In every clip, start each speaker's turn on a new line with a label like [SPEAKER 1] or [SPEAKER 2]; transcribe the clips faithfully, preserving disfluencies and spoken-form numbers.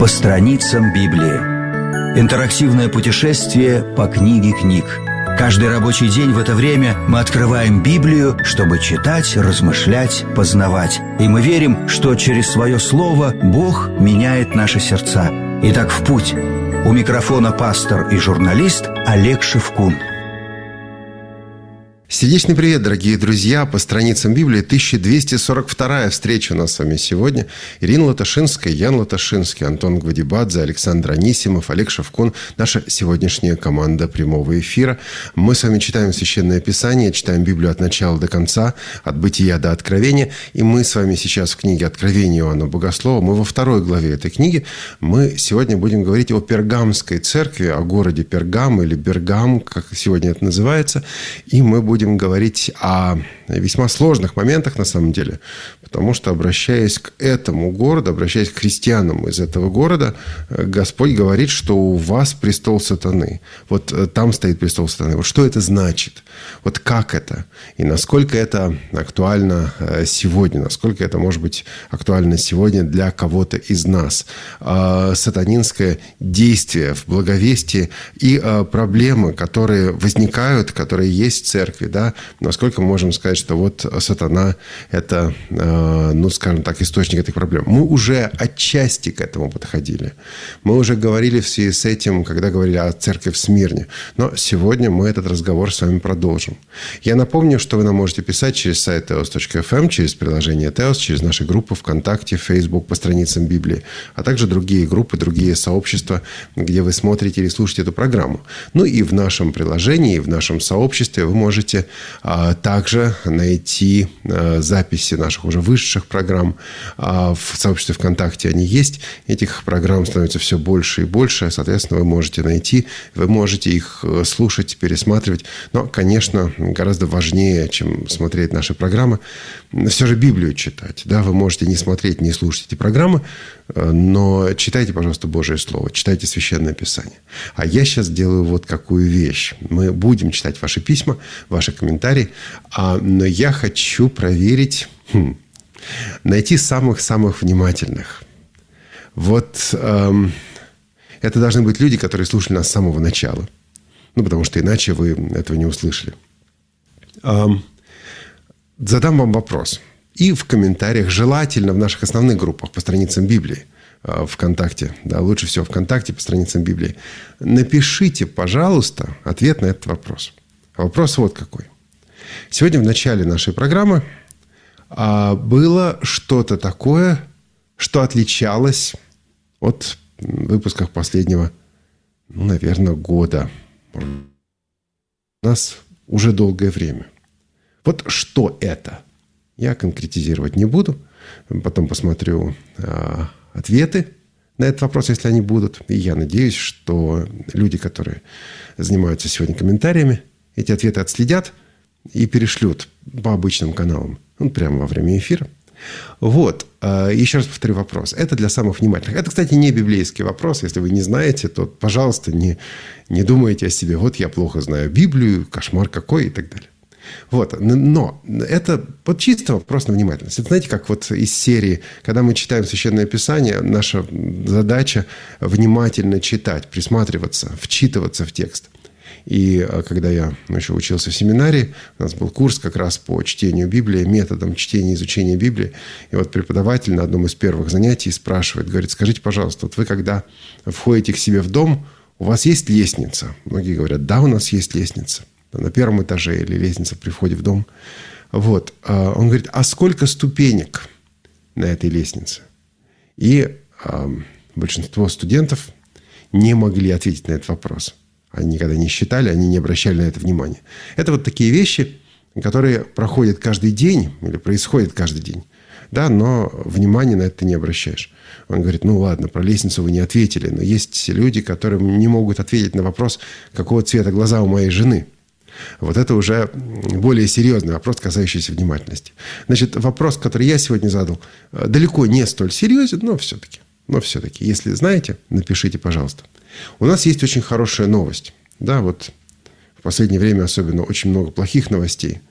[SPEAKER 1] страницам Библии. Интерактивное путешествие по книге книг. Каждый рабочий день в это время мы открываем Библию, чтобы читать, размышлять, познавать. И мы верим, что через свое слово Бог меняет наши сердца. Итак, в путь. У микрофона пастор и журналист Олег Шевкун.
[SPEAKER 2] Сердечный привет, дорогие друзья! По страницам Библии тысяча двести сорок вторая встреча у нас с вами сегодня. Ирина Латашинская, Ян Латашинский, Антон Гвадибадзе, Александр Анисимов, Олег Шевкун. Наша сегодняшняя команда прямого эфира. Мы с вами читаем Священное Писание, читаем Библию от начала до конца, от Бытия до Откровения. И мы с вами сейчас в книге Откровения Иоанна Богослова. Мы во второй главе этой книги. Мы сегодня будем говорить о Пергамской церкви, о городе Пергам или Бергам, как сегодня это называется. И мы будем Будем говорить о весьма сложных моментах, на самом деле, потому что, обращаясь к этому городу, обращаясь к христианам из этого города, Господь говорит, что у вас престол сатаны. Вот там стоит престол сатаны. Вот что это значит? Вот как это? И насколько это актуально сегодня? Насколько это может быть актуально сегодня для кого-то из нас? Сатанинское действие в благовестии и проблемы, которые возникают, которые есть в церкви, да, насколько мы можем сказать, что вот сатана – это, ну, скажем так, источник этих проблем. Мы уже отчасти к этому подходили. Мы уже говорили в связи с этим, когда говорили о церкви в Смирне. Но сегодня мы этот разговор с вами продолжим. Я напомню, что вы нам можете писать через сайт теос точка эф эм, через приложение Теос, через наши группы ВКонтакте, Facebook по страницам Библии, а также другие группы, другие сообщества, где вы смотрите или слушаете эту программу. Ну и в нашем приложении, в нашем сообществе вы можете а, также найти а, записи наших уже вышедших программ. А, в сообществе ВКонтакте они есть. Этих программ становится все больше и больше. Соответственно, вы можете найти, вы можете их слушать, пересматривать. Но, конечно, гораздо важнее, чем смотреть наши программы, все же Библию читать. Да, вы можете не смотреть, не слушать эти программы, но читайте, пожалуйста, Божие Слово, читайте Священное Писание. А я сейчас делаю вот какую вещь. Мы будем читать ваши письма, ваши комментарии, но я хочу проверить, хм, найти самых-самых внимательных. Вот эм, это должны быть люди, которые слушали нас с самого начала. Ну, потому что иначе вы этого не услышали. Эм, задам вам вопрос. И в комментариях, желательно в наших основных группах по страницам Библии, ВКонтакте, да, лучше всего ВКонтакте по страницам Библии, напишите, пожалуйста, ответ на этот вопрос. Вопрос вот какой. Сегодня в начале нашей программы а, было что-то такое, что отличалось от выпусков последнего, ну, наверное, года. У нас уже долгое время. Вот что это? Я конкретизировать не буду. Потом посмотрю э, ответы на этот вопрос, если они будут. И я надеюсь, что люди, которые занимаются сегодня комментариями, эти ответы отследят и перешлют по обычным каналам. Ну, прямо во время эфира. Вот. Э, еще раз повторю вопрос. Это для самых внимательных. Это, кстати, не библейский вопрос. Если вы не знаете, то, пожалуйста, не, не думайте о себе. Вот я плохо знаю Библию, кошмар какой и так далее. Вот. Но это вот чисто вопрос на внимательность. Это, знаете, как вот из серии, когда мы читаем Священное Писание, наша задача внимательно читать, присматриваться, вчитываться в текст. И когда я еще учился в семинарии, у нас был курс как раз по чтению Библии, методам чтения и изучения Библии. И вот преподаватель на одном из первых занятий спрашивает, говорит, скажите, пожалуйста, вот вы когда входите к себе в дом, у вас есть лестница? Многие говорят, да, у нас есть лестница. На первом этаже или лестница при входе в дом. Вот. Он говорит, а сколько ступенек на этой лестнице? И а, большинство студентов не могли ответить на этот вопрос. Они никогда не считали, они не обращали на это внимания. Это вот такие вещи, которые проходят каждый день или происходят каждый день. Да, но внимания на это ты не обращаешь. Он говорит, ну ладно, про лестницу вы не ответили, но есть люди, которые не могут ответить на вопрос, какого цвета глаза у моей жены. Вот это уже более серьезный вопрос, касающийся внимательности. Значит, вопрос, который я сегодня задал, далеко не столь серьезен, но все-таки. Но все-таки, если знаете, напишите, пожалуйста. У нас есть очень хорошая новость. Да, вот в последнее время особенно очень много плохих новостей.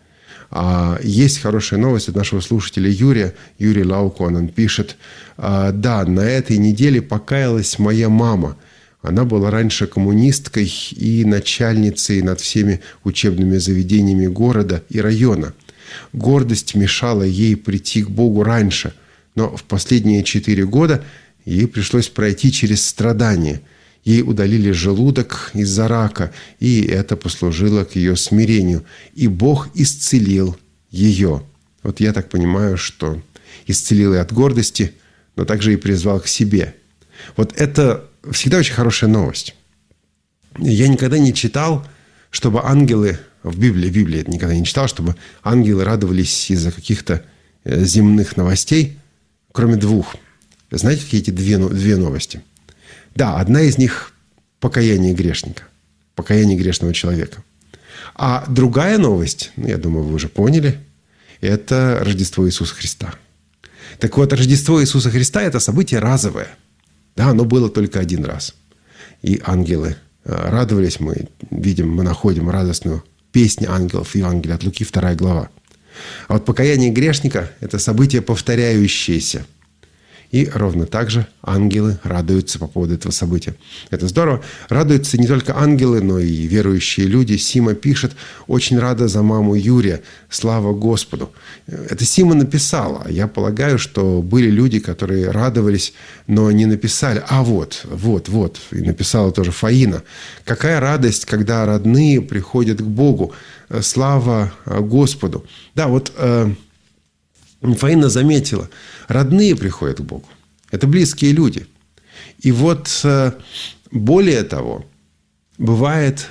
[SPEAKER 2] А есть хорошая новость от нашего слушателя Юрия. Юрий Лаукон, он пишет: да, на этой неделе покаялась моя мама. Она была раньше коммунисткой и начальницей над всеми учебными заведениями города и района. Гордость мешала ей прийти к Богу раньше, но в последние четыре года ей пришлось пройти через страдания. Ей удалили желудок из-за рака, и это послужило к ее смирению. И Бог исцелил ее. Вот я так понимаю, что исцелил и от гордости, но также и призвал к себе. Вот это всегда очень хорошая новость. Я никогда не читал, чтобы ангелы, в Библии, в Библии это никогда не читал, чтобы ангелы радовались из-за каких-то земных новостей, кроме двух. Знаете, какие эти две, две новости? Да, одна из них – покаяние грешника, покаяние грешного человека. А другая новость, ну, я думаю, вы уже поняли, это Рождество Иисуса Христа. Так вот, Рождество Иисуса Христа – это событие разовое. Да, оно было только один раз. И ангелы радовались, мы видим, мы находим радостную песню ангелов в Евангелии от Луки, вторая глава. А вот покаяние грешника – это событие повторяющееся. И ровно так же ангелы радуются по поводу этого события. Это здорово. Радуются не только ангелы, но и верующие люди. Сима пишет: очень рада за маму Юрия. Слава Господу. Это Сима написала. Я полагаю, что были люди, которые радовались, но не написали. А вот, вот, вот. И написала тоже Фаина. Какая радость, когда родные приходят к Богу. Слава Господу. Да, вот... Фаина заметила, родные приходят к Богу. Это близкие люди. И вот более того, бывает,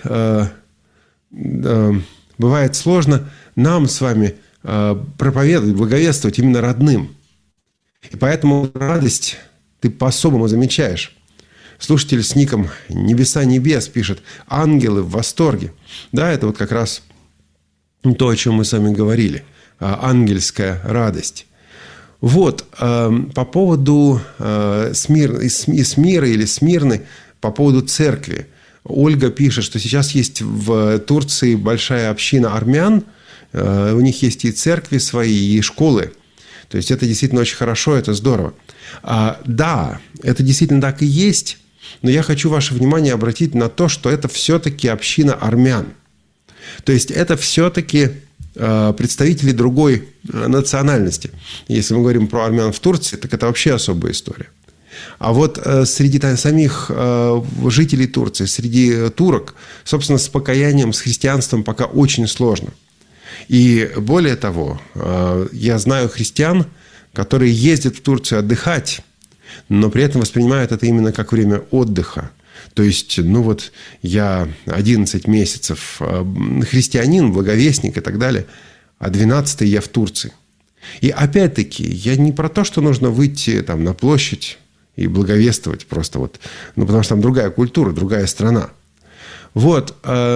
[SPEAKER 2] бывает сложно нам с вами проповедовать, благовествовать именно родным. И поэтому радость ты по-особому замечаешь. Слушатель с ником «Небеса небес» пишет: ангелы в восторге. Да, это вот как раз то, о чем мы с вами говорили. Ангельская радость. Вот, по поводу Смиры или Смирны, по поводу церкви. Ольга пишет, что сейчас есть в Турции большая община армян, у них есть и церкви свои, и школы. То есть это действительно очень хорошо, это здорово. Да, это действительно так и есть, но я хочу ваше внимание обратить на то, что это все-таки община армян. То есть это все-таки представители другой национальности. Если мы говорим про армян в Турции, так это вообще особая история. А вот среди самих жителей Турции, среди турок, собственно, с покаянием, с христианством пока очень сложно. И более того, я знаю христиан, которые ездят в Турцию отдыхать, но при этом воспринимают это именно как время отдыха. То есть, ну вот, я одиннадцать месяцев христианин, благовестник и так далее, а двенадцатый я в Турции. И опять-таки, я не про то, что нужно выйти там на площадь и благовествовать просто вот, ну, потому что там другая культура, другая страна. Вот,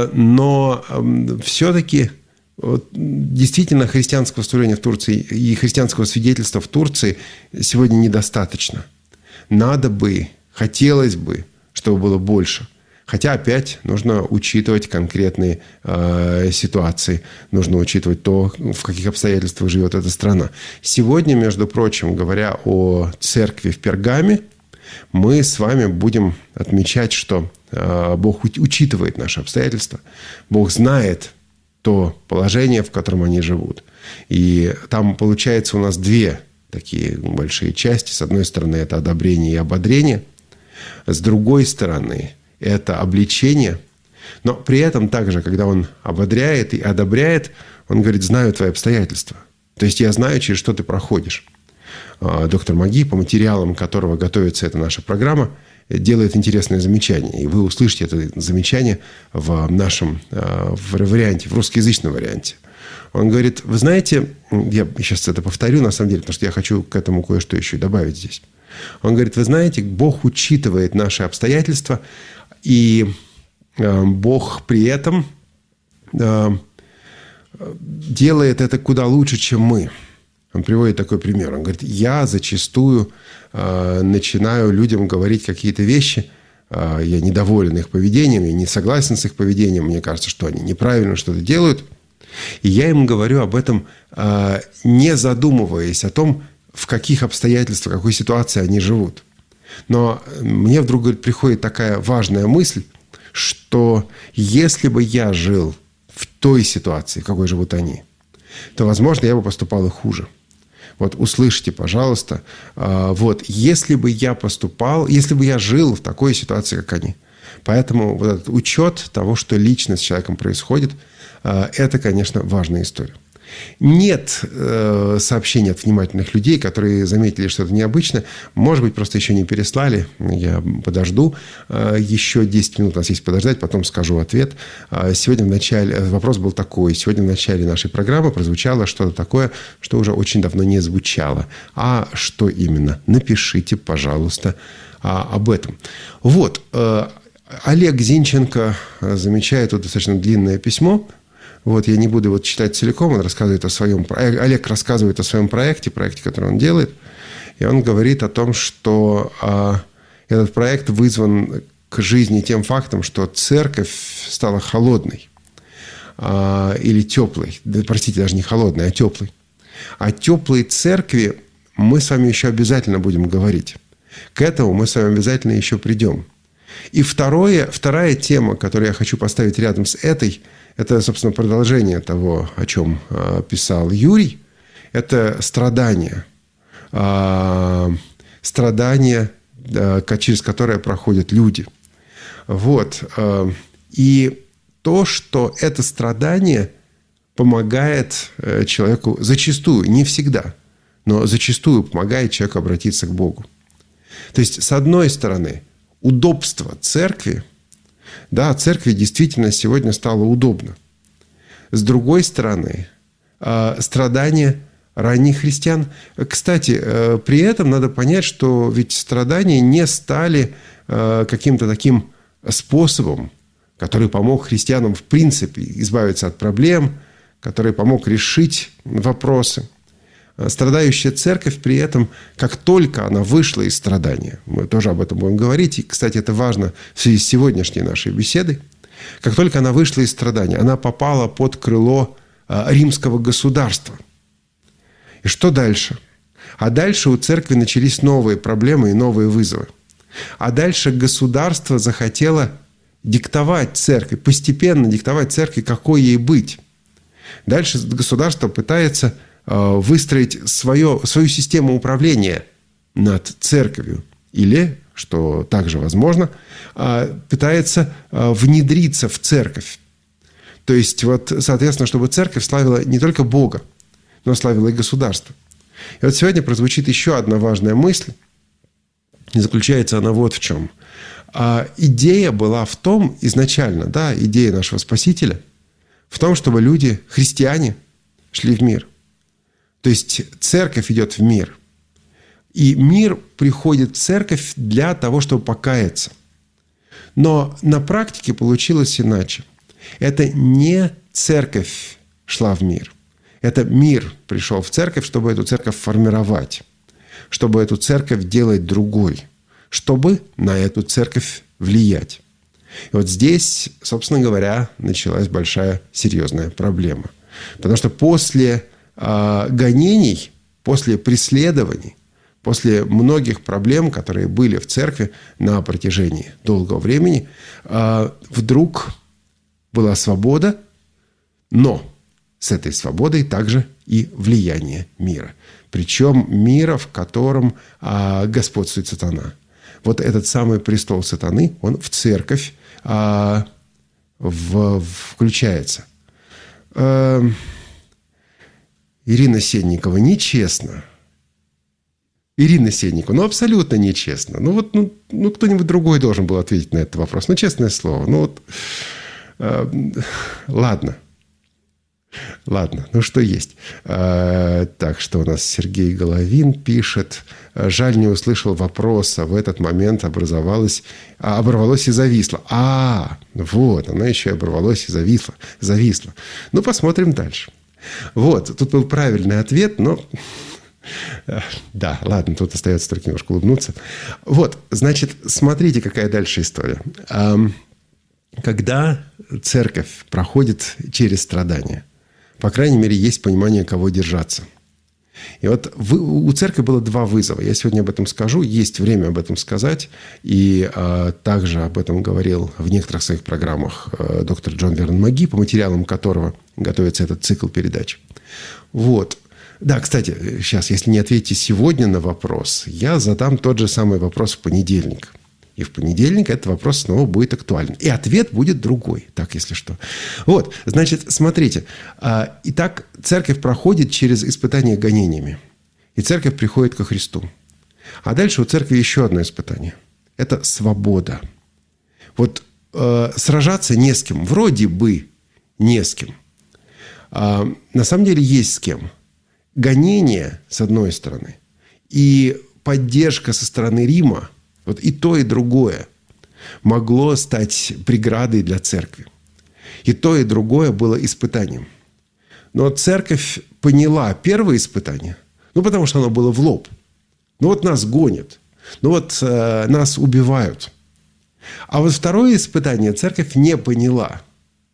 [SPEAKER 2] но все-таки вот, действительно христианского служения в Турции и христианского свидетельства в Турции сегодня недостаточно. Надо бы, хотелось бы, чтобы было больше. Хотя опять нужно учитывать конкретные э, ситуации, нужно учитывать то, в каких обстоятельствах живет эта страна. Сегодня, между прочим, говоря о церкви в Пергаме, мы с вами будем отмечать, что э, Бог учитывает наши обстоятельства, Бог знает то положение, в котором они живут. И там получается у нас две такие большие части. С одной стороны, это одобрение и ободрение. С другой стороны, это обличение. Но при этом также, когда он ободряет и одобряет, он говорит: знаю твои обстоятельства. То есть я знаю, через что ты проходишь. Доктор Маги, по материалам которого готовится эта наша программа, делает интересное замечание. И вы услышите это замечание в нашем в варианте, в русскоязычном варианте. Он говорит: вы знаете, я сейчас это повторю на самом деле, потому что я хочу к этому кое-что еще и добавить здесь. Он говорит: вы знаете, Бог учитывает наши обстоятельства, и Бог при этом делает это куда лучше, чем мы. Он приводит такой пример. Он говорит: я зачастую начинаю людям говорить какие-то вещи, я недоволен их поведением, я не согласен с их поведением, мне кажется, что они неправильно что-то делают. И я им говорю об этом, не задумываясь о том, в каких обстоятельствах, в какой ситуации они живут. Но мне вдруг говорит, приходит такая важная мысль, что если бы я жил в той ситуации, в какой живут они, то, возможно, я бы поступал и хуже. Вот услышьте, пожалуйста, вот, если бы я поступал, если бы я жил в такой ситуации, как они. Поэтому вот этот учет того, что лично с человеком происходит, это, конечно, важная история. Нет э, сообщений от внимательных людей, которые заметили что-то необычное. Может быть, просто еще не переслали. Я подожду. Э, еще десять минут у нас есть подождать, потом скажу ответ. Э, сегодня в начале... Вопрос был такой. Сегодня в начале нашей программы прозвучало что-то такое, что уже очень давно не звучало. А что именно? Напишите, пожалуйста, э, об этом. Вот. Э, Олег Зинченко замечает тут достаточно длинное письмо. Вот, я не буду его читать целиком, он рассказывает о своем... Олег рассказывает о своем проекте, проекте, который он делает. И он говорит о том, что а, этот проект вызван к жизни тем фактом, что церковь стала холодной. А, или теплой. Да, простите, даже не холодной, а теплой. О теплой церкви мы с вами еще обязательно будем говорить. К этому мы с вами обязательно еще придем. И второе, вторая тема, которую я хочу поставить рядом с этой, это, собственно, продолжение того, о чем э, писал Юрий. Это страдания. Э, страдания, э, через которые проходят люди. Вот. Э, и то, что это страдание помогает э, человеку зачастую, не всегда, но зачастую помогает человеку обратиться к Богу. То есть, с одной стороны, удобство церкви, да, церкви действительно сегодня стало удобно. С другой стороны, страдания ранних христиан. Кстати, при этом надо понять, что ведь страдания не стали каким-то таким способом, который помог христианам в принципе избавиться от проблем, который помог решить вопросы. Страдающая церковь при этом, как только она вышла из страдания, мы тоже об этом будем говорить, и, кстати, это важно в связи с сегодняшней нашей беседой, как только она вышла из страдания, она попала под крыло римского государства. И что дальше? А дальше у церкви начались новые проблемы и новые вызовы. А дальше государство захотело диктовать церкви, постепенно диктовать церкви, какой ей быть. Дальше государство пытается выстроить свое, свою систему управления над церковью. Или, что также возможно, пытается внедриться в церковь. То есть, вот, соответственно, чтобы церковь славила не только Бога, но славила и государство. И вот сегодня прозвучит еще одна важная мысль. И заключается она вот в чем. А идея была в том, изначально, да, идея нашего Спасителя, в том, чтобы люди, христиане, шли в мир. То есть церковь идет в мир. И мир приходит в церковь для того, чтобы покаяться. Но на практике получилось иначе. Это не церковь шла в мир. Это мир пришел в церковь, чтобы эту церковь формировать. Чтобы эту церковь делать другой. Чтобы на эту церковь влиять. И вот здесь, собственно говоря, началась большая серьезная проблема. Потому что после э, гонений, после преследований, после многих проблем, которые были в церкви на протяжении долгого времени, э, вдруг была свобода, но с этой свободой также и влияние мира. Причем мира, в котором э, господствует сатана. Вот этот самый престол сатаны, он в церковь а, в, включается. А, Ирина Сенникова, нечестно. Ирина Сенникова, ну абсолютно нечестно. Ну вот, ну, ну кто-нибудь другой должен был ответить на этот вопрос. Ну честное слово. Ну вот, а, ладно. Ладно, ну что есть. А, так, что у нас Сергей Головин пишет. Жаль, не услышал вопроса. В этот момент образовалось, а, оборвалось и зависло. А, вот, оно еще и оборвалось и зависло. зависло. Ну, посмотрим дальше. Вот, тут был правильный ответ, но... Да, ладно, тут остается только немножко улыбнуться. Вот, значит, смотрите, какая дальше история. Когда церковь проходит через страдания, по крайней мере, есть понимание, кого держаться. И вот у церкви было два вызова. Я сегодня об этом скажу. Есть время об этом сказать. И а, также об этом говорил в некоторых своих программах а, доктор Джон Вернон Маги, по материалам которого готовится этот цикл передач. Вот. Да, кстати, сейчас, если не ответите сегодня на вопрос, я задам тот же самый вопрос в понедельник. И в понедельник этот вопрос снова будет актуален. И ответ будет другой, так, если что. Вот, значит, смотрите. Итак, церковь проходит через испытания гонениями. И церковь приходит ко Христу. А дальше у церкви еще одно испытание. Это свобода. Вот э, сражаться не с кем. Вроде бы не с кем. А на самом деле есть с кем. Гонение, с одной стороны, и поддержка со стороны Рима, вот и то, и другое могло стать преградой для церкви. И то, и другое было испытанием. Но церковь поняла первое испытание, ну, потому что оно было в лоб. Ну, вот нас гонят, ну, вот э, нас убивают. А вот второе испытание церковь не поняла.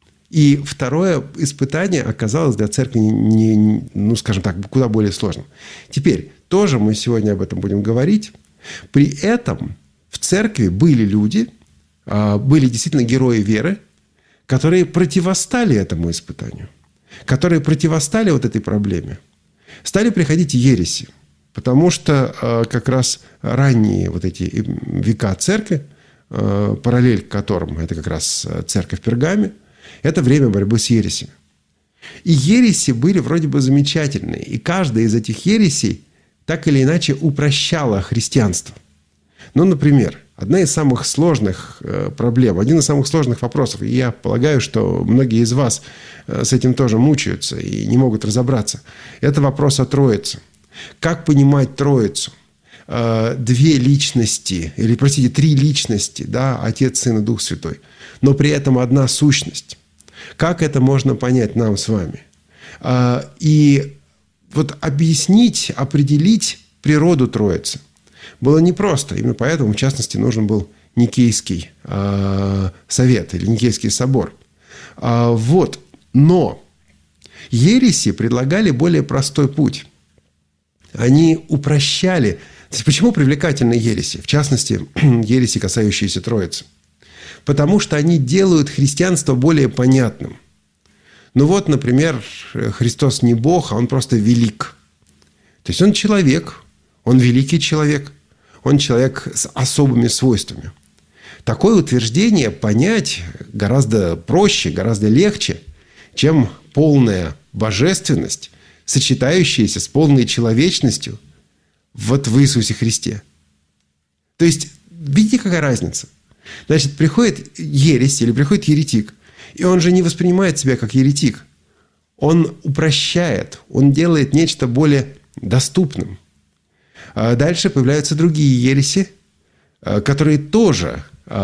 [SPEAKER 2] И второе испытание оказалось для церкви, не, не, ну, скажем так, куда более сложным. Теперь, тоже мы сегодня об этом будем говорить. При этом в церкви были люди, были действительно герои веры, которые противостали этому испытанию, которые противостали вот этой проблеме. Стали приходить ереси, потому что как раз ранние вот эти века церкви, параллель к которым это как раз церковь в Пергаме, это время борьбы с ересями. И ереси были вроде бы замечательные. И каждая из этих ересей так или иначе упрощала христианство. Ну, например, одна из самых сложных проблем, один из самых сложных вопросов, и я полагаю, что многие из вас с этим тоже мучаются и не могут разобраться, это вопрос о Троице. Как понимать Троицу? Две личности, или, простите, три личности, да, Отец, Сын и Дух Святой, но при этом одна сущность. Как это можно понять нам с вами? И вот объяснить, определить природу Троицы было непросто. Именно поэтому, в частности, нужен был Никейский совет или Никейский собор. Вот. Но ереси предлагали более простой путь. Они упрощали. То есть, почему привлекательны ереси? В частности, ереси, касающиеся Троицы. Потому что они делают христианство более понятным. Ну вот, например, Христос не Бог, а Он просто велик. То есть Он человек, Он великий человек, Он человек с особыми свойствами. Такое утверждение понять гораздо проще, гораздо легче, чем полная божественность, сочетающаяся с полной человечностью вот в Иисусе Христе. То есть, видите, какая разница? Значит, приходит ересь или приходит еретик, и он же не воспринимает себя как еретик. Он упрощает, он делает нечто более доступным. А дальше появляются другие ереси, которые тоже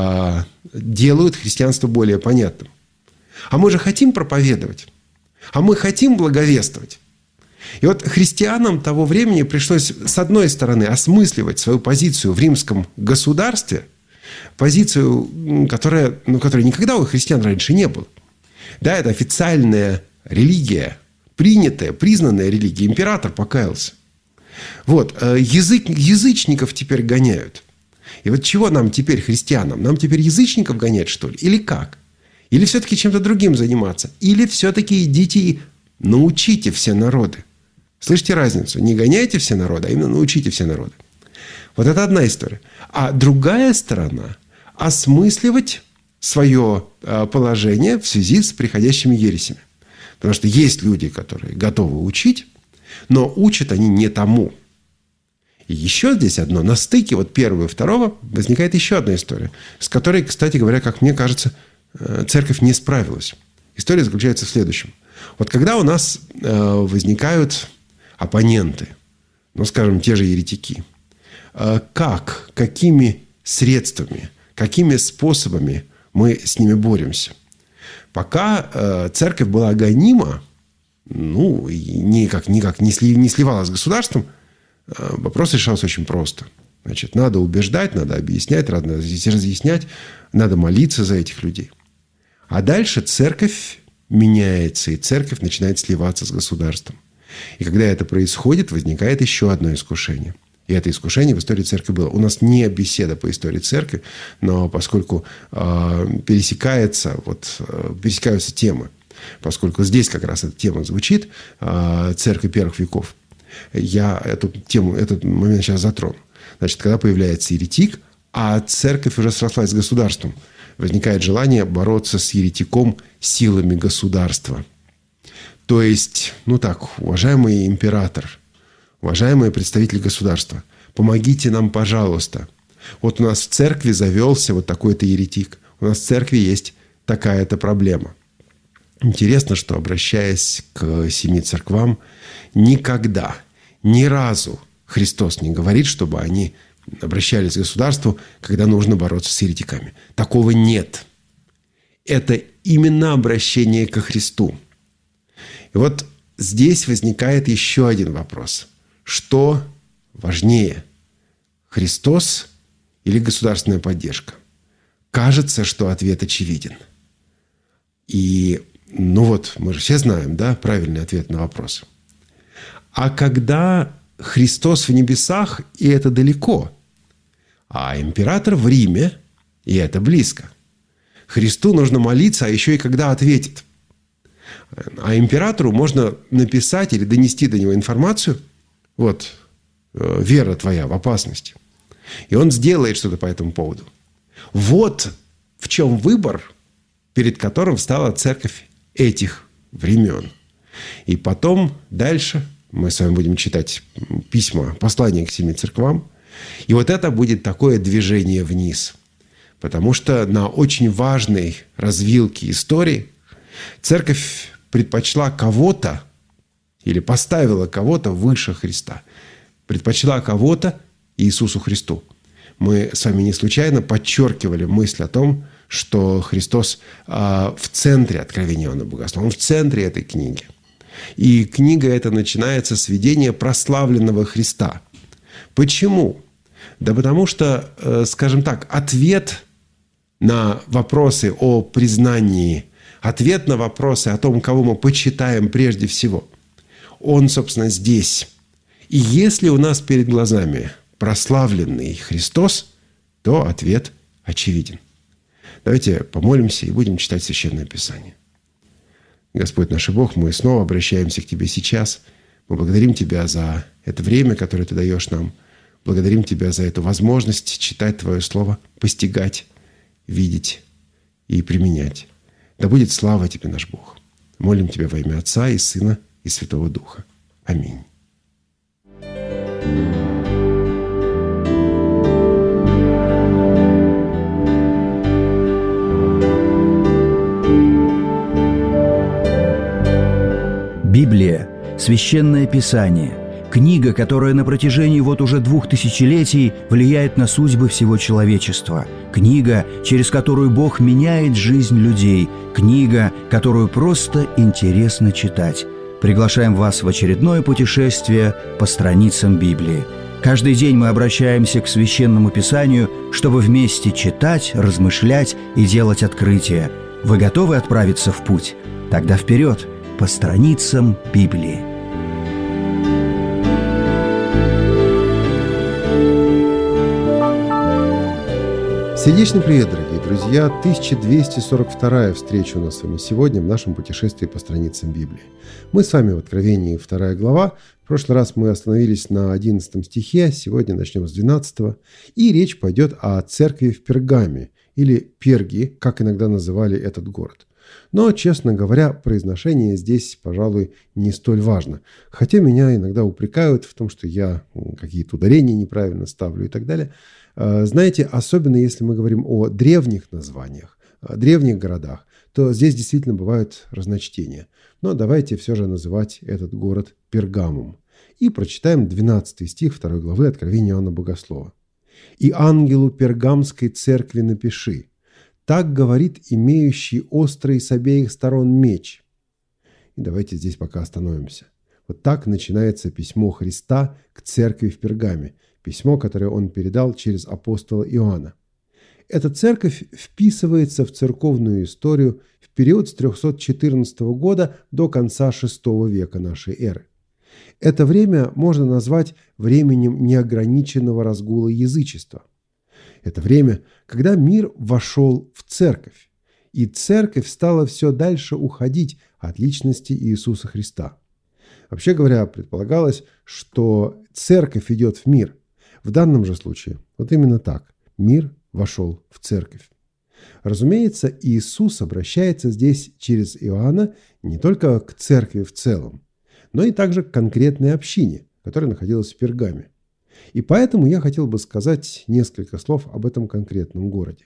[SPEAKER 2] делают христианство более понятным. А мы же хотим проповедовать, а мы хотим благовествовать. И вот христианам того времени пришлось, с одной стороны, осмысливать свою позицию в римском государстве, позицию, которая, ну, которой никогда у христиан раньше не было. Да, это официальная религия, принятая, признанная религия. Император покаялся. Вот. Язык, язычников теперь гоняют. И вот чего нам теперь, христианам? Нам теперь язычников гонять, что ли? Или как? Или все-таки чем-то другим заниматься? Или все-таки идите и научите все народы? Слышите разницу? Не гоняйте все народы, а именно научите все народы. Вот это одна история. А другая сторона – осмысливать свое положение в связи с приходящими ересями. Потому что есть люди, которые готовы учить, но учат они не тому. И еще здесь одно. На стыке вот первого и второго возникает еще одна история, с которой, кстати говоря, как мне кажется, церковь не справилась. История заключается в следующем. Вот когда у нас возникают оппоненты, ну, скажем, те же еретики, как, какими средствами, какими способами мы с ними боремся? Пока церковь была гонима, ну, и никак, никак не, сли, не сливалась с государством, вопрос решался очень просто. Значит, надо убеждать, надо объяснять, надо разъяснять, надо молиться за этих людей. А дальше церковь меняется, и церковь начинает сливаться с государством. И когда это происходит, возникает еще одно искушение. И это искушение в истории церкви было. У нас не беседа по истории церкви, но поскольку э, пересекается, вот, э, пересекаются темы, поскольку здесь как раз эта тема звучит, э, церковь первых веков, я эту тему, этот момент сейчас затрону. Значит, когда появляется еретик, а церковь уже срослась с государством, возникает желание бороться с еретиком силами государства. То есть, ну так, уважаемый император, уважаемые представители государства, помогите нам, пожалуйста. Вот у нас в церкви завелся вот такой-то еретик. У нас в церкви есть такая-то проблема. Интересно, что, обращаясь к семи церквам, никогда, ни разу Христос не говорит, чтобы они обращались к государству, когда нужно бороться с еретиками. Такого нет. Это именно обращение ко Христу. И вот здесь возникает еще один вопрос. Что важнее, Христос или государственная поддержка? Кажется, что ответ очевиден. И, ну вот, мы же все знаем, да, правильный ответ на вопрос. А когда Христос в небесах, и это далеко, а император в Риме, и это близко. Христу нужно молиться, а еще и когда ответит. А императору можно написать или донести до него информацию, вот, вера твоя в опасности. И он сделает что-то по этому поводу. Вот в чем выбор, перед которым встала церковь этих времен. И потом дальше мы с вами будем читать письма, послания к семи церквам. И вот это будет такое движение вниз. Потому что на очень важной развилке истории церковь предпочла кого-то или поставила кого-то выше Христа. Предпочла кого-то Иисусу Христу. Мы с вами не случайно подчеркивали мысль о том, что Христос а, в центре откровения Иоанна Богослова. Он в центре этой книги. И книга эта начинается с видения прославленного Христа. Почему? Да потому что, скажем так, ответ на вопросы о признании, ответ на вопросы о том, кого мы почитаем прежде всего, он, собственно, здесь. И если у нас перед глазами прославленный Христос, то ответ очевиден. Давайте помолимся и будем читать Священное Писание. Господь наш Бог, мы снова обращаемся к Тебе сейчас. Мы благодарим Тебя за это время, которое Ты даешь нам. Благодарим Тебя за эту возможность читать Твое Слово, постигать, видеть и применять. Да будет слава Тебе, наш Бог. Молим Тебя во имя Отца и Сына и Святого Духа. Аминь.
[SPEAKER 1] Библия – Священное Писание, книга, которая на протяжении вот уже двух тысячелетий влияет на судьбы всего человечества, книга, через которую Бог меняет жизнь людей, книга, которую просто интересно читать. Приглашаем вас в очередное путешествие по страницам Библии. Каждый день мы обращаемся к Священному Писанию, чтобы вместе читать, размышлять и делать открытия. Вы готовы отправиться в путь? Тогда вперед! По страницам Библии.
[SPEAKER 2] Сердечный привет, дорогие друзья! тысяча двести сорок вторая встреча у нас с вами сегодня в нашем путешествии по страницам Библии. Мы с вами в Откровении, вторая глава. В прошлый раз мы остановились на одиннадцатом стихе, сегодня начнем с двенадцатого. И речь пойдет о церкви в Пергаме, или Перги, как иногда называли этот город. Но, честно говоря, произношение здесь, пожалуй, не столь важно. Хотя меня иногда упрекают в том, что я какие-то ударения неправильно ставлю и так далее. Знаете, особенно если мы говорим о древних названиях, о древних городах, то здесь действительно бывают разночтения. Но давайте все же называть этот город Пергамум. И прочитаем двенадцатый стих второй главы Откровения Иоанна Богослова. «И ангелу Пергамской церкви напиши: так говорит имеющий острый с обеих сторон меч». И давайте здесь пока остановимся. Вот так начинается письмо Христа к церкви в Пергаме. Письмо, которое он передал через апостола Иоанна.
[SPEAKER 3] Эта церковь вписывается в церковную историю в период с трехсот четырнадцатого года до конца шестого века нашей эры. Это время можно назвать временем неограниченного разгула язычества. Это время, когда мир вошел в церковь, и церковь стала все дальше уходить от личности Иисуса Христа. Вообще говоря, предполагалось, что церковь идет в мир. В данном же случае вот именно так. Мир вошел в церковь. Разумеется, Иисус обращается здесь через Иоанна не только к церкви в целом, но и также к конкретной общине, которая находилась в Пергаме. И поэтому я хотел бы сказать несколько слов об этом конкретном городе.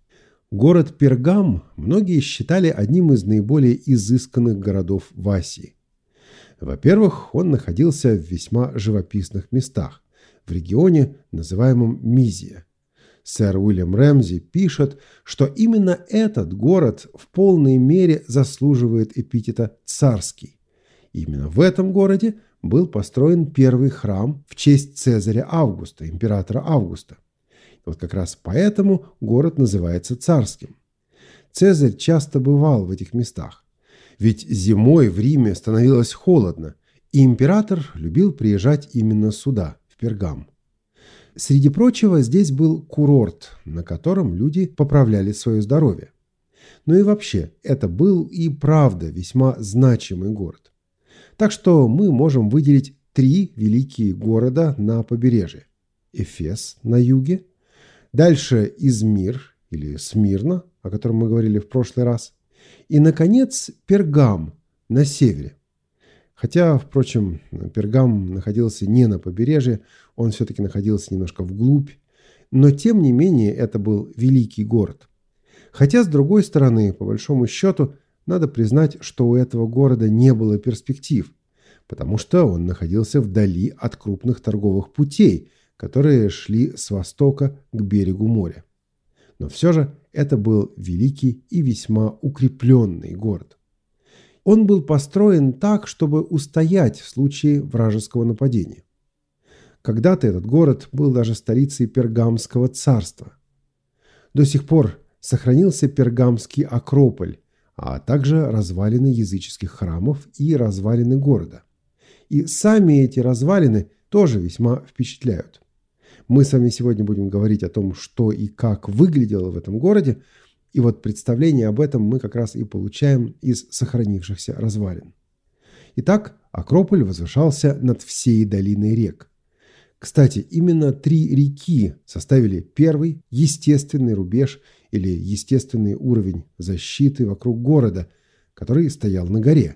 [SPEAKER 3] Город Пергам многие считали одним из наиболее изысканных городов в Асии. Во-первых, он находился в весьма живописных местах, в регионе, называемом Мизия. Сэр Уильям Рэмзи пишет, что именно этот город в полной мере заслуживает эпитета «царский». Именно в этом городе был построен первый храм в честь Цезаря Августа, императора Августа. Вот как раз поэтому город называется царским. Цезарь часто бывал в этих местах. Ведь зимой в Риме становилось холодно, и император любил приезжать именно сюда, в Пергам. Среди прочего, здесь был курорт, на котором люди поправляли свое здоровье. Ну и вообще, это был и правда весьма значимый город. Так что мы можем выделить три великие города на побережье. Эфес на юге, дальше Измир или Смирна, о котором мы говорили в прошлый раз, и, наконец, Пергам на севере. Хотя, впрочем, Пергам находился не на побережье, он все-таки находился немножко вглубь, но, тем не менее, это был великий город. Хотя, с другой стороны, по большому счету, надо признать, что у этого города не было перспектив, потому что он находился вдали от крупных торговых путей, которые шли с востока к берегу моря. Но все же это был великий и весьма укрепленный город. Он был построен так, чтобы устоять в случае вражеского нападения. Когда-то этот город был даже столицей Пергамского царства. До сих пор сохранился Пергамский Акрополь, а также развалины языческих храмов и развалины города. И сами эти развалины тоже весьма впечатляют. Мы с вами сегодня будем говорить о том, что и как выглядело в этом городе, и вот представление об этом мы как раз и получаем из сохранившихся развалин. Итак, Акрополь возвышался над всей долиной рек. Кстати, именно три реки составили первый естественный рубеж или естественный уровень защиты вокруг города, который стоял на горе.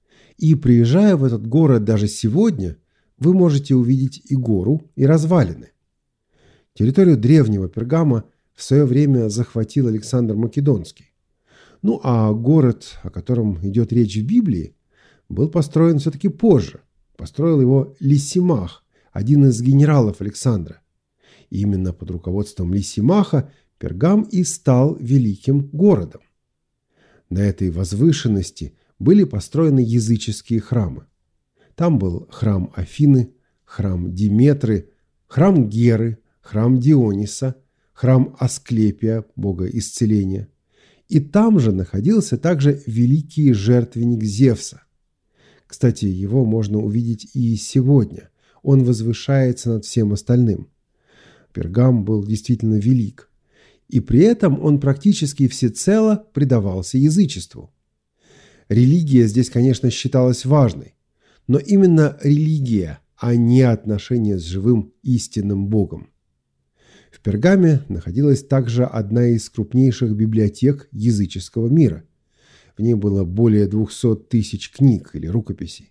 [SPEAKER 3] И приезжая в этот город даже сегодня, вы можете увидеть и гору, и развалины. Территорию древнего Пергама в свое время захватил Александр Македонский. Ну а город, о котором идет речь в Библии, был построен все-таки позже. Построил его Лисимах, один из генералов Александра. И именно под руководством Лисимаха Пергам и стал великим городом. На этой возвышенности были построены языческие храмы. Там был храм Афины, храм Диметры, храм Геры, храм Диониса, храм Асклепия, бога исцеления. И там же находился также великий жертвенник Зевса. Кстати, его можно увидеть и сегодня. Он возвышается над всем остальным. Пергам был действительно велик. И при этом он практически всецело предавался язычеству. Религия здесь, конечно, считалась важной. Но именно религия, а не отношения с живым истинным Богом. В Пергаме находилась также одна из крупнейших библиотек языческого мира. В ней было более двухсот тысяч книг или рукописей.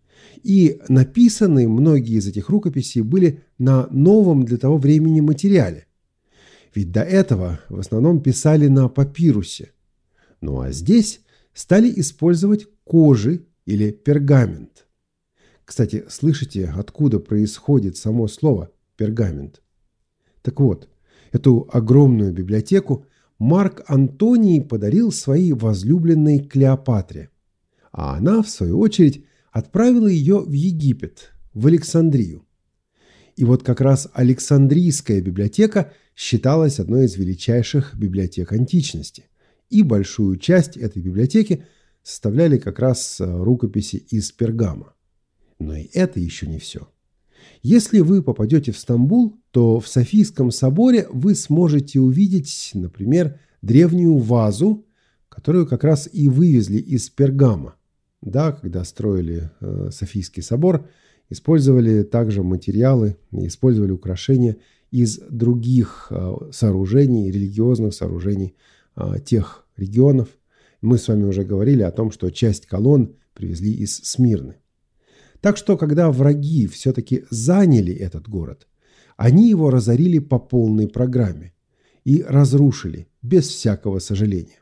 [SPEAKER 3] И написаны многие из этих рукописей были на новом для того времени материале. Ведь до этого в основном писали на папирусе. Ну а здесь стали использовать кожи или пергамент. Кстати, слышите, откуда происходит само слово «пергамент»? Так вот, эту огромную библиотеку Марк Антоний подарил своей возлюбленной Клеопатре, а она, в свою очередь, отправила ее в Египет, в Александрию. И вот как раз Александрийская библиотека считалась одной из величайших библиотек античности, и большую часть этой библиотеки составляли как раз рукописи из Пергама. Но и это еще не все. Если вы попадете в Стамбул, то в Софийском соборе вы сможете увидеть, например, древнюю вазу, которую как раз и вывезли из Пергама. Да, когда строили э, Софийский собор, использовали также материалы, использовали украшения из других э, сооружений, религиозных сооружений э, тех регионов. Мы с вами уже говорили о том, что часть колонн привезли из Смирны. Так что, когда враги все-таки заняли этот город, они его разорили по полной программе и разрушили без всякого сожаления.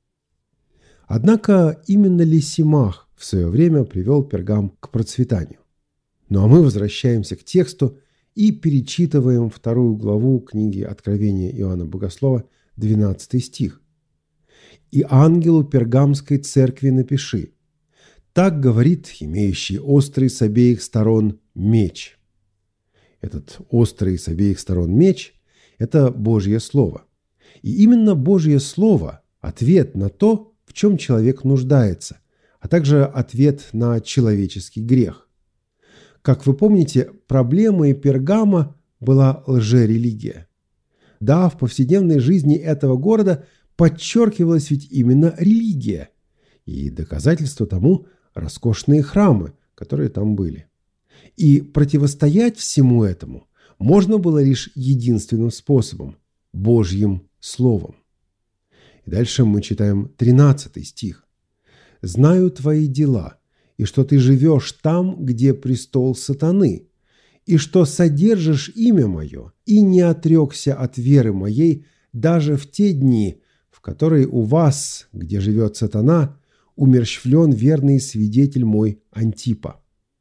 [SPEAKER 3] Однако именно Лисимах в свое время привел Пергам к процветанию. Ну а мы возвращаемся к тексту и перечитываем вторую главу книги Откровения Иоанна Богослова, двенадцатый стих. «И ангелу Пергамской церкви напиши: так говорит имеющий острый с обеих сторон меч». Этот острый с обеих сторон меч – это Божье Слово. И именно Божье Слово – ответ на то, в чем человек нуждается, а также ответ на человеческий грех. Как вы помните, проблемой Пергама была лжерелигия. Да, в повседневной жизни этого города подчеркивалась ведь именно религия. И доказательство тому – роскошные храмы, которые там были. И противостоять всему этому можно было лишь единственным способом – Божьим Словом. И дальше мы читаем тринадцатый стих. «Знаю твои дела, и что ты живешь там, где престол сатаны, и что содержишь имя мое, и не отрекся от веры моей даже в те дни, в которые у вас, где живет сатана, умерщвлен верный свидетель мой Антипа».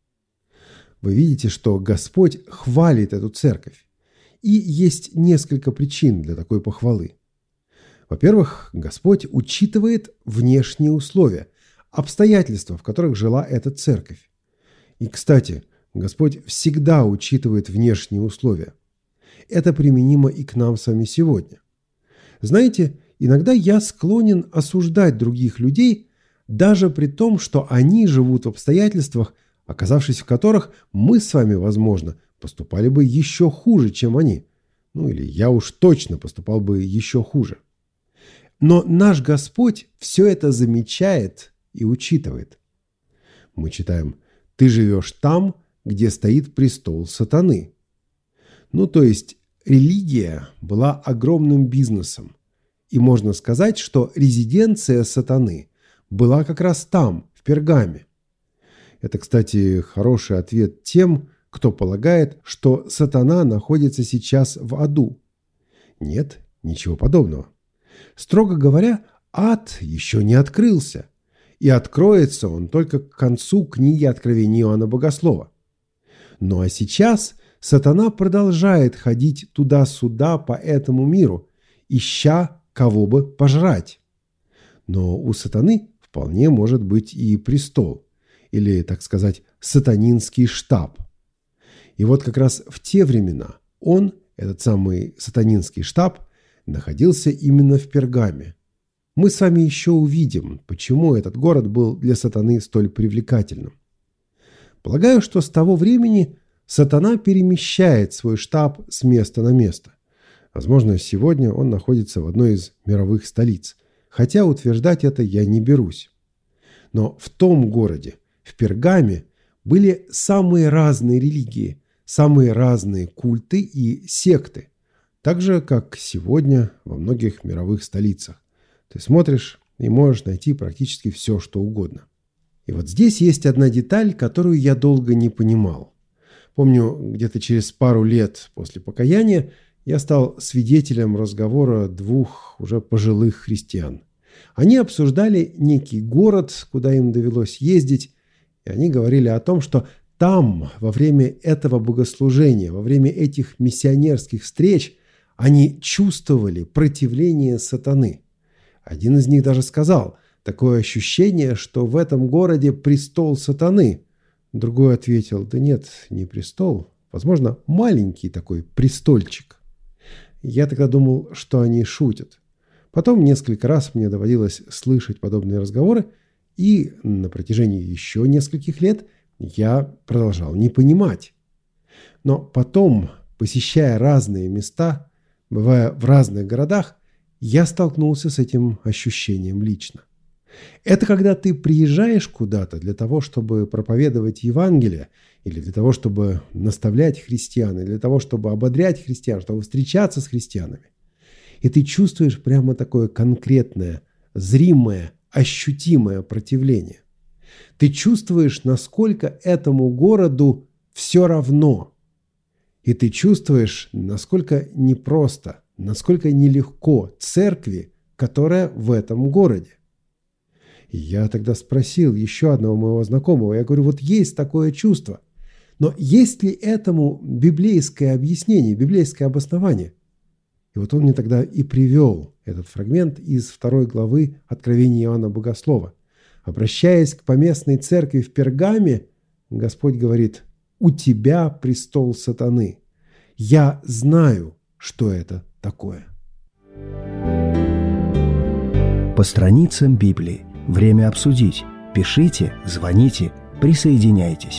[SPEAKER 3] Вы видите, что Господь хвалит эту церковь. И есть несколько причин для такой похвалы. Во-первых, Господь учитывает внешние условия, обстоятельства, в которых жила эта церковь. И, кстати, Господь всегда учитывает внешние условия. Это применимо и к нам с вами сегодня. Знаете, иногда я склонен осуждать других людей, даже при том, что они живут в обстоятельствах, оказавшись в которых мы с вами, возможно, поступали бы еще хуже, чем они. Ну или я уж точно поступал бы еще хуже. Но наш Господь все это замечает и учитывает. Мы читаем: «Ты живешь там, где стоит престол сатаны». Ну то есть религия была огромным бизнесом. И можно сказать, что резиденция сатаны была как раз там, в Пергаме. Это, кстати, хороший ответ тем, кто полагает, что сатана находится сейчас в аду. Нет, ничего подобного. Строго говоря, ад еще не открылся, и откроется он только к концу книги Откровения Иоанна Богослова. Ну а сейчас сатана продолжает ходить туда-сюда по этому миру, ища кого бы пожрать. Но у сатаны вполне может быть и престол, или, так сказать, сатанинский штаб. И вот как раз в те времена он, этот самый сатанинский штаб, находился именно в Пергаме. Мы с вами еще увидим, почему этот город был для сатаны столь привлекательным. Полагаю, что с того времени сатана перемещает свой штаб с места на место. Возможно, сегодня он находится в одной из мировых столиц, хотя утверждать это я не берусь. Но в том городе, в Пергаме, были самые разные религии, самые разные культы и секты, так же, как сегодня во многих мировых столицах. Ты смотришь и можешь найти практически все, что угодно. И вот здесь есть одна деталь, которую я долго не понимал. Помню, где-то через пару лет после покаяния я стал свидетелем разговора двух уже пожилых христиан. Они обсуждали некий город, куда им довелось ездить, и они говорили о том, что там, во время этого богослужения, во время этих миссионерских встреч, они чувствовали противление сатаны. Один из них даже сказал: такое ощущение, что в этом городе престол сатаны. Другой ответил: да нет, не престол, возможно, маленький такой престольчик. Я тогда думал, что они шутят. Потом несколько раз мне доводилось слышать подобные разговоры, и на протяжении еще нескольких лет я продолжал не понимать. Но потом, посещая разные места, бывая в разных городах, я столкнулся с этим ощущением лично. Это когда ты приезжаешь куда-то для того, чтобы проповедовать Евангелие, или для того, чтобы наставлять христиан, или для того, чтобы ободрять христиан, чтобы встречаться с христианами. И ты чувствуешь прямо такое конкретное, зримое, ощутимое противление. Ты чувствуешь, насколько этому городу все равно. И ты чувствуешь, насколько непросто, насколько нелегко церкви, которая в этом городе. И я тогда спросил еще одного моего знакомого, я говорю, вот есть такое чувство, но есть ли этому библейское объяснение, библейское обоснование? И вот он мне тогда и привел этот фрагмент из второй главы Откровения Иоанна Богослова. Обращаясь к поместной церкви в Пергаме, Господь говорит: «У тебя престол сатаны. Я знаю, что это такое».
[SPEAKER 1] По страницам Библии. Время обсудить. Пишите, звоните, присоединяйтесь.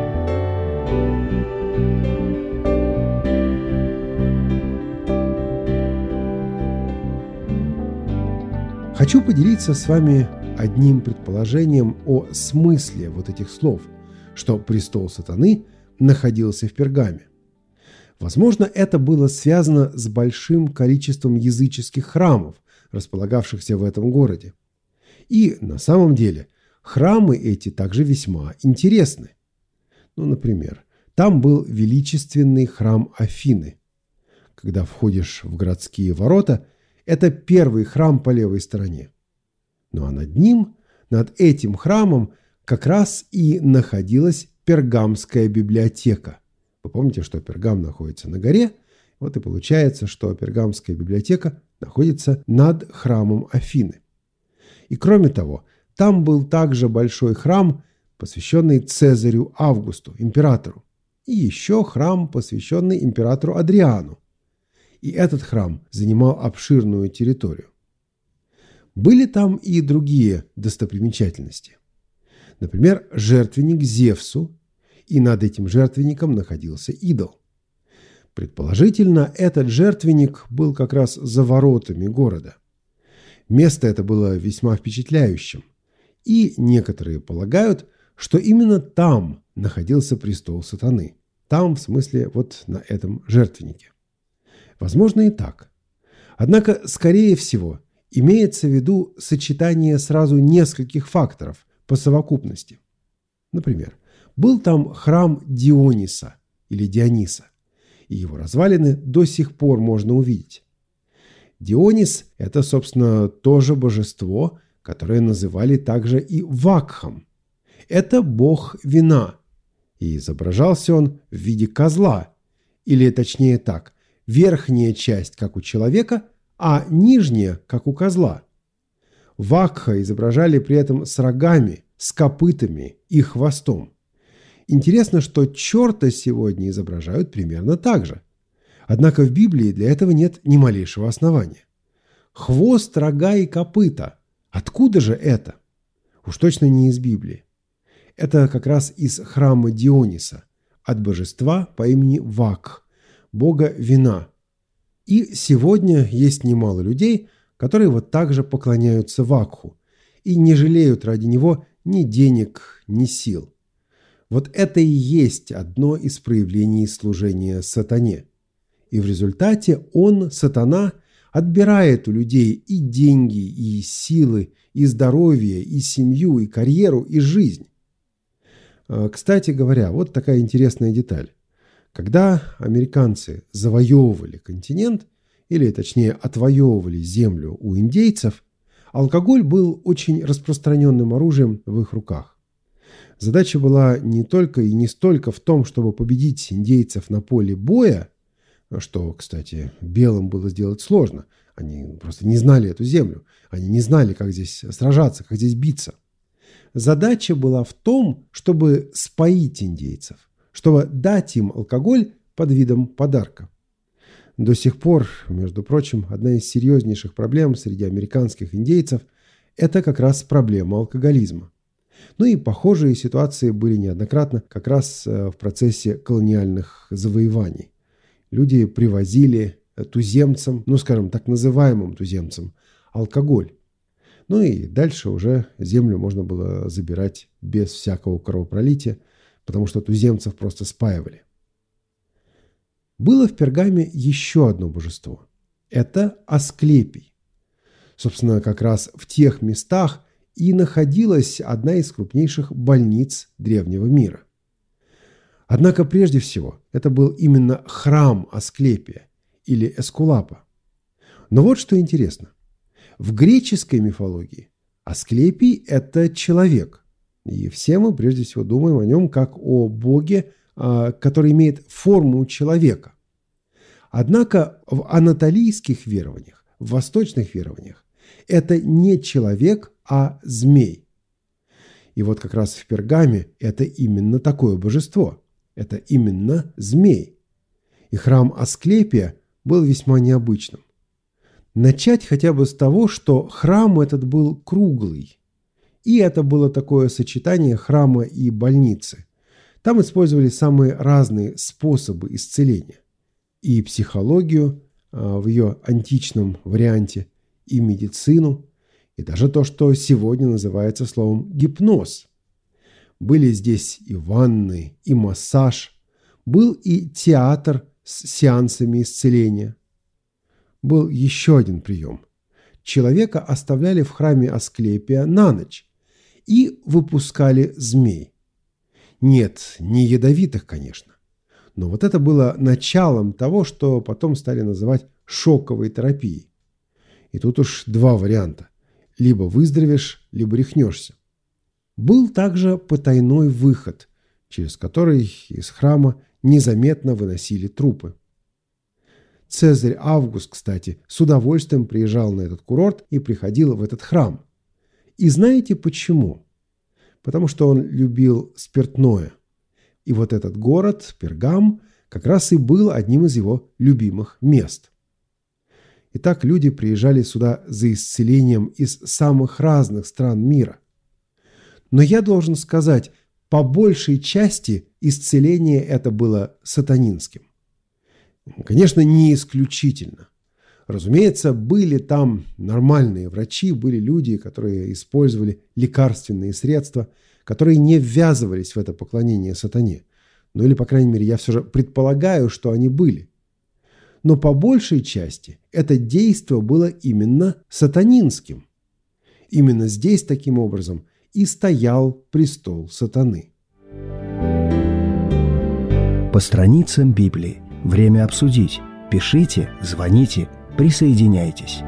[SPEAKER 3] Хочу поделиться с вами одним предположением о смысле вот этих слов, что престол сатаны находился в Пергаме. Возможно, это было связано с большим количеством языческих храмов, располагавшихся в этом городе. И на самом деле храмы эти также весьма интересны. Ну, например, там был величественный храм Афины. Когда входишь в городские ворота, это первый храм по левой стороне. Ну а над ним, над этим храмом, как раз и находилась Пергамская библиотека. Вы помните, что Пергам находится на горе? Вот и получается, что Пергамская библиотека находится над храмом Афины. И кроме того, там был также большой храм, посвященный Цезарю Августу, императору, и еще храм, посвященный императору Адриану. И этот храм занимал обширную территорию. Были там и другие достопримечательности. Например, жертвенник Зевсу, и над этим жертвенником находился идол. Предположительно, этот жертвенник был как раз за воротами города. Место это было весьма впечатляющим, и некоторые полагают, что именно там находился престол сатаны. Там, в смысле, вот на этом жертвеннике. Возможно и так. Однако, скорее всего, имеется в виду сочетание сразу нескольких факторов по совокупности. Например, был там храм Диониса или Диониса, и его развалины до сих пор можно увидеть. Дионис – это, собственно, тоже божество, которое называли также и Вакхом. Это бог вина, и изображался он в виде козла, или точнее так, верхняя часть, как у человека, а нижняя, как у козла. Вакха изображали при этом с рогами, с копытами и хвостом. Интересно, что черта сегодня изображают примерно так же. Однако в Библии для этого нет ни малейшего основания. Хвост, рога и копыта. Откуда же это? Уж точно не из Библии. Это как раз из храма Диониса, от божества по имени Вакх, бога вина. И сегодня есть немало людей, которые вот так же поклоняются Вакху и не жалеют ради него ни денег, ни сил. Вот это и есть одно из проявлений служения сатане. И в результате он, сатана, отбирает у людей и деньги, и силы, и здоровье, и семью, и карьеру, и жизнь. Кстати говоря, вот такая интересная деталь. Когда американцы завоевывали континент, или точнее отвоевывали землю у индейцев, алкоголь был очень распространенным оружием в их руках. Задача была не только и не столько в том, чтобы победить индейцев на поле боя, что, кстати, белым было сделать сложно. Они просто не знали эту землю. Они не знали, как здесь сражаться, как здесь биться. Задача была в том, чтобы споить индейцев, чтобы дать им алкоголь под видом подарка. До сих пор, между прочим, одна из серьезнейших проблем среди американских индейцев – это как раз проблема алкоголизма. Ну и похожие ситуации были неоднократно как раз в процессе колониальных завоеваний. Люди привозили туземцам, ну скажем, так называемым туземцам, алкоголь. Ну и дальше уже землю можно было забирать без всякого кровопролития, потому что туземцев просто спаивали. Было в Пергаме еще одно божество. Это Асклепий. Собственно, как раз в тех местах и находилась одна из крупнейших больниц древнего мира. Однако прежде всего это был именно храм Асклепия или Эскулапа. Но вот что интересно. В греческой мифологии Асклепий – это человек. И все мы прежде всего думаем о нем как о боге, который имеет форму человека. Однако в анатолийских верованиях, в восточных верованиях, это не человек, а змей. И вот как раз в Пергаме это именно такое божество. Это именно змей. И храм Асклепия был весьма необычным. Начать хотя бы с того, что храм этот был круглый. И это было такое сочетание храма и больницы. Там использовали самые разные способы исцеления. И психологию в ее античном варианте, и медицину, и даже то, что сегодня называется словом гипноз. Были здесь и ванны, и массаж, был и театр с сеансами исцеления. Был еще один прием. Человека оставляли в храме Асклепия на ночь и выпускали змей. Нет, не ядовитых, конечно. Но вот это было началом того, что потом стали называть шоковой терапией. И тут уж два варианта. Либо выздоровеешь, либо рехнешься. Был также потайной выход, через который из храма незаметно выносили трупы. Цезарь Август, кстати, с удовольствием приезжал на этот курорт и приходил в этот храм. И знаете почему? Потому что он любил спиртное. И вот этот город, Пергам, как раз и был одним из его любимых мест. Итак, люди приезжали сюда за исцелением из самых разных стран мира. Но я должен сказать, по большей части исцеление это было сатанинским. Конечно, не исключительно. Разумеется, были там нормальные врачи, были люди, которые использовали лекарственные средства, которые не ввязывались в это поклонение сатане. Ну или, по крайней мере, я все же предполагаю, что они были. Но по большей части это действо было именно сатанинским. Именно здесь, таким образом, и стоял престол сатаны.
[SPEAKER 1] По страницам Библии. Время обсудить. Пишите, звоните, присоединяйтесь.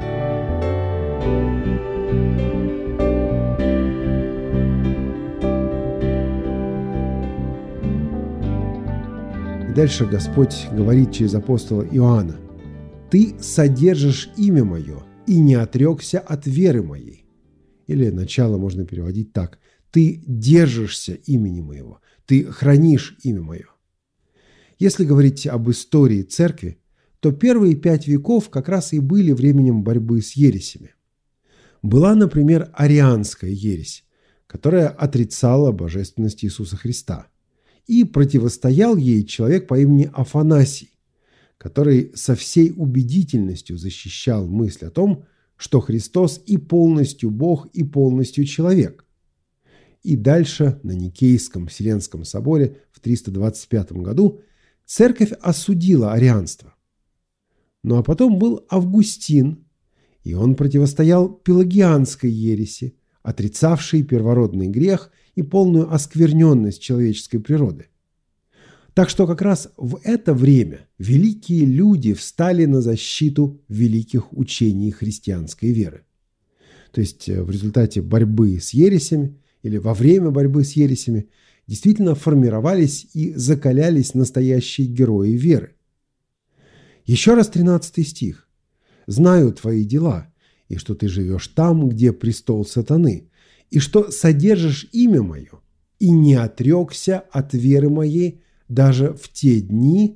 [SPEAKER 3] И дальше Господь говорит через апостола Иоанна: «Ты содержишь имя мое и не отрекся от веры моей». Или начало можно переводить так: «Ты держишься имени моего, ты хранишь имя мое». Если говорить об истории церкви, то первые пять веков как раз и были временем борьбы с ересями. Была, например, арианская ересь, которая отрицала божественность Иисуса Христа. И противостоял ей человек по имени Афанасий, который со всей убедительностью защищал мысль о том, что Христос и полностью Бог, и полностью человек. И дальше на Никейском Вселенском соборе в триста двадцать пятом году церковь осудила арианство. Ну а потом был Августин, и он противостоял пелагианской ереси, отрицавшей первородный грех и полную оскверненность человеческой природы. Так что как раз в это время великие люди встали на защиту великих учений христианской веры. То есть в результате борьбы с ересями или во время борьбы с ересями действительно формировались и закалялись настоящие герои веры. Еще раз тринадцатый стих. «Знаю твои дела, и что ты живешь там, где престол сатаны, и что содержишь имя мое, и не отрекся от веры моей даже в те дни,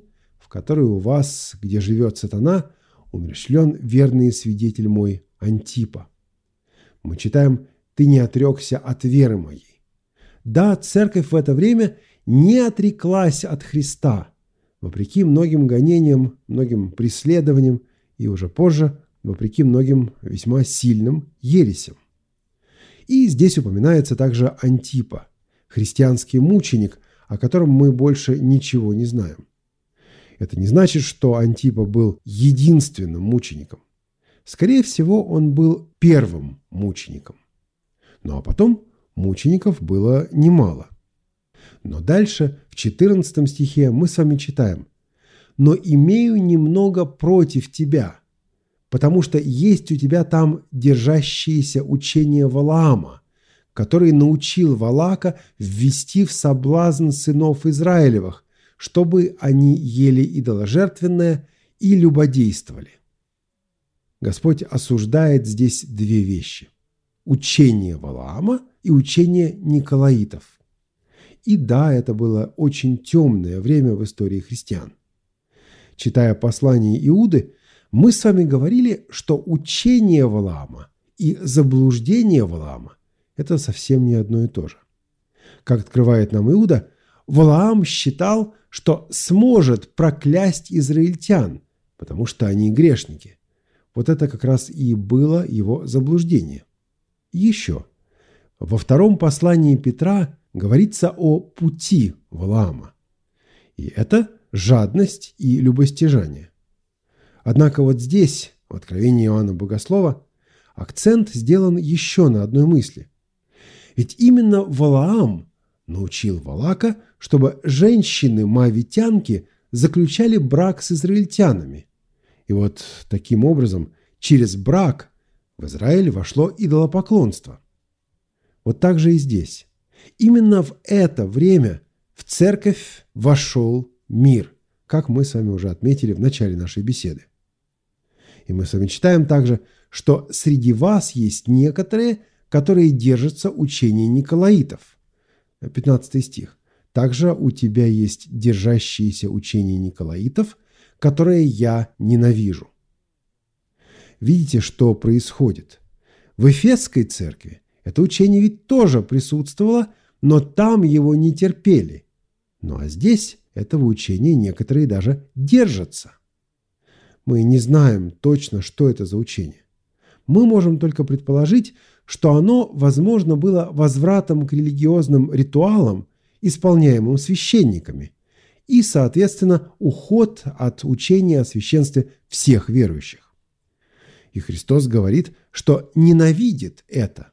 [SPEAKER 3] в которой у вас, где живет сатана, умерщвлен верный свидетель мой Антипа». Мы читаем: «Ты не отрекся от веры моей». Да, церковь в это время не отреклась от Христа, вопреки многим гонениям, многим преследованиям и уже позже вопреки многим весьма сильным ересям. И здесь упоминается также Антипа, христианский мученик, о котором мы больше ничего не знаем. Это не значит, что Антипа был единственным мучеником. Скорее всего, он был первым мучеником. Ну а потом мучеников было немало. Но дальше, в четырнадцатом стихе, мы с вами читаем: «Но имею немного против тебя, потому что есть у тебя там держащиеся учения Валаама, который научил Валака ввести в соблазн сынов Израилевых, чтобы они ели идоложертвенное и любодействовали». Господь осуждает здесь две вещи: учение Валаама и учение Николаитов. И да, это было очень темное время в истории христиан. Читая послание Иуды, мы с вами говорили, что учение Валаама и заблуждение Валаама – это совсем не одно и то же. Как открывает нам Иуда, Валаам считал, что сможет проклясть израильтян, потому что они грешники. Вот это как раз и было его заблуждение. Еще. Во втором послании Петра говорится о пути Валаама. И это жадность и любостяжание. Однако вот здесь, в Откровении Иоанна Богослова, акцент сделан еще на одной мысли. Ведь именно Валаам научил Валака, чтобы женщины-моавитянки заключали брак с израильтянами. И вот таким образом через брак в Израиль вошло идолопоклонство. Вот так же и здесь. Именно в это время в церковь вошел мир, как мы с вами уже отметили в начале нашей беседы. И мы с вами читаем также, что среди вас есть некоторые, которые держатся учения Николаитов. пятнадцатый стих. «Также у тебя есть держащиеся учения Николаитов, которые я ненавижу». Видите, что происходит? В Эфесской церкви это учение ведь тоже присутствовало, но там его не терпели. Ну а здесь этого учения некоторые даже держатся. Мы не знаем точно, что это за учение. Мы можем только предположить, что оно, возможно, было возвратом к религиозным ритуалам, исполняемым священниками, и, соответственно, уход от учения о священстве всех верующих. И Христос говорит, что ненавидит это.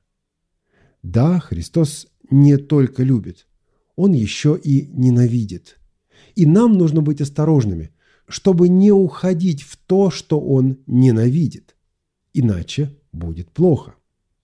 [SPEAKER 3] Да, Христос не только любит, Он еще и ненавидит. И нам нужно быть осторожными, чтобы не уходить в то, что Он ненавидит. Иначе будет плохо.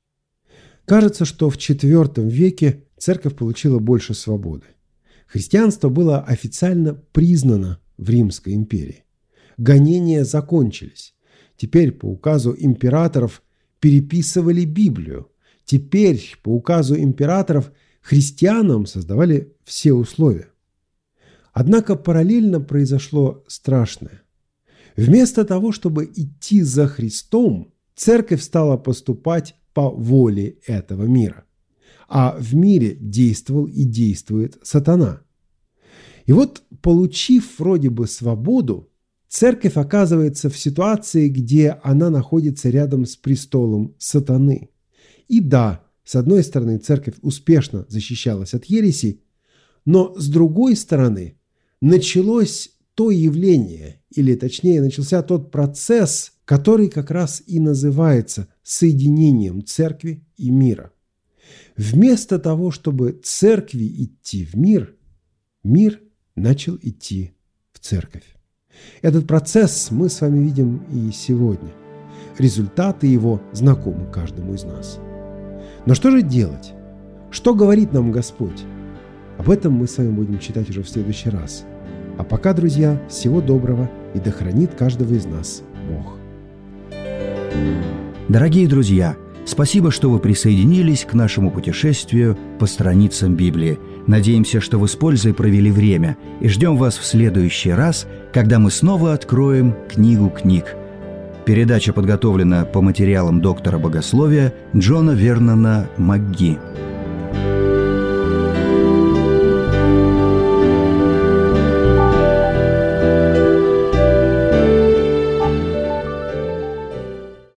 [SPEAKER 3] Кажется, что в четвёртом веке церковь получила больше свободы. Христианство было официально признано в Римской империи. Гонения закончились. Теперь по указу императоров переписывали Библию. Теперь по указу императоров христианам создавали все условия. Однако параллельно произошло страшное. Вместо того, чтобы идти за Христом, церковь стала поступать по воле этого мира. А в мире действовал и действует сатана. И вот, получив вроде бы свободу, церковь оказывается в ситуации, где она находится рядом с престолом сатаны. И да, с одной стороны, церковь успешно защищалась от ересей, но с другой стороны, началось то явление, или точнее начался тот процесс, который как раз и называется соединением церкви и мира. Вместо того, чтобы церкви идти в мир, мир начал идти в церковь. Этот процесс мы с вами видим и сегодня. Результаты его знакомы каждому из нас. Но что же делать? Что говорит нам Господь? Об этом мы с вами будем читать уже в следующий раз. А пока, друзья, всего доброго, и да хранит каждого из нас Бог.
[SPEAKER 1] Дорогие друзья, спасибо, что вы присоединились к нашему путешествию по страницам Библии. Надеемся, что вы с пользой провели время, и ждем вас в следующий раз, когда мы снова откроем книгу книг. Передача подготовлена по материалам доктора богословия Джона Вернона МакГи.